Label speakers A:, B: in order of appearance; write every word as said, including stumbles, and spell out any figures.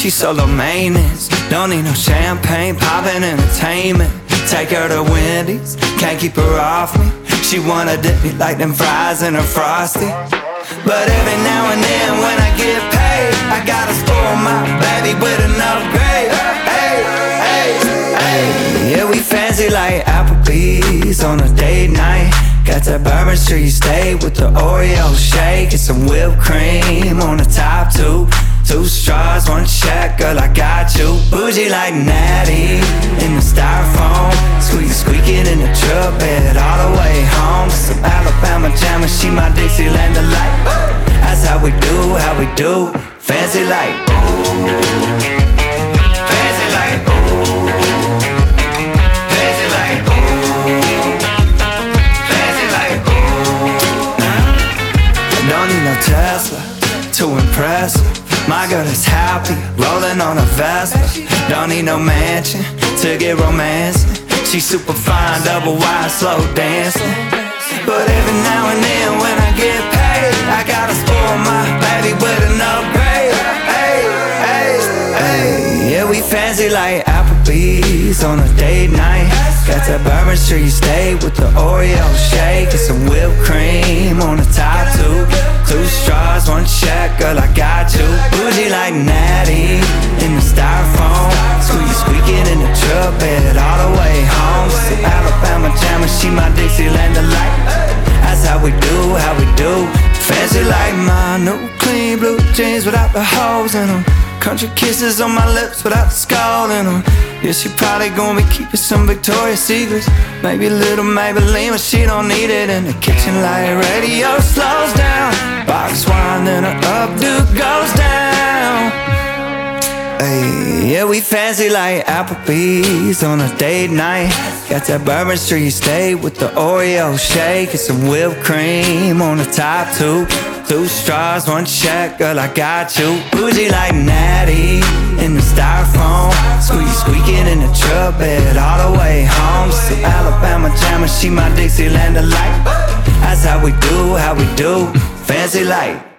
A: she's so low maintenance. Don't need no champagne, poppin' entertainment. Take her to Wendy's, can't keep her off me. She wanna dip me like them fries in her Frosty. But every now and then when I get paid, I gotta spoil my baby with an upgrade. Hey, hey, hey. Yeah, we fancy like Applebee's on a date night. Got that Bourbon Street steak with the Oreo shake and some whipped cream on the top two. Two straws, one check, girl, I got you. Bougie like Natty in the styrofoam. Squeak squeaking in the truck bed all the way home. Some Alabama jam and she my Dixieland delight. That's how we do, how we do. Fancy like ooh. Fancy like ooh. Fancy like ooh. Fancy like ooh. I don't need no Tesla to impress her. My girl is happy, rolling on a Vespa. Don't need no mansion to get romancing. She's super fine, double wide, slow dancing. But every now and then when I get paid, I gotta spoil my baby with an upgrade. Hey, hey, hey. Yeah, we fancy like Applebee's on a date night. Got that Bourbon Street steak with the Oreo shake and some whipped cream on the top two. Two straws, one check, girl, I got you. Bougie like Natty in the styrofoam. Squeak squeaking in the truck bed all the way home. Some Alabama jam and she my Dixieland delight. That's how we do, how we do. Fancy like my new clean blue jeans without the holes in them. Country kisses on my lips without the skull in them. Yeah, she probably gonna be keeping some Victoria's Secrets. Maybe a little Maybelline, but she don't need it. In the kitchen light radio slows down. Box wine, then her updo goes down. Hey, yeah, we fancy like Applebee's on a date night. Got that Bourbon Street steak with the Oreo shake and some whipped cream on the top two. Two straws, one check, girl, I got you. Bougie like Natty in the styrofoam. Squeak squeaking in the truck bed all the way home. Some Alabama jam and she my Dixieland delight. That's how we do, how we do. Fancy like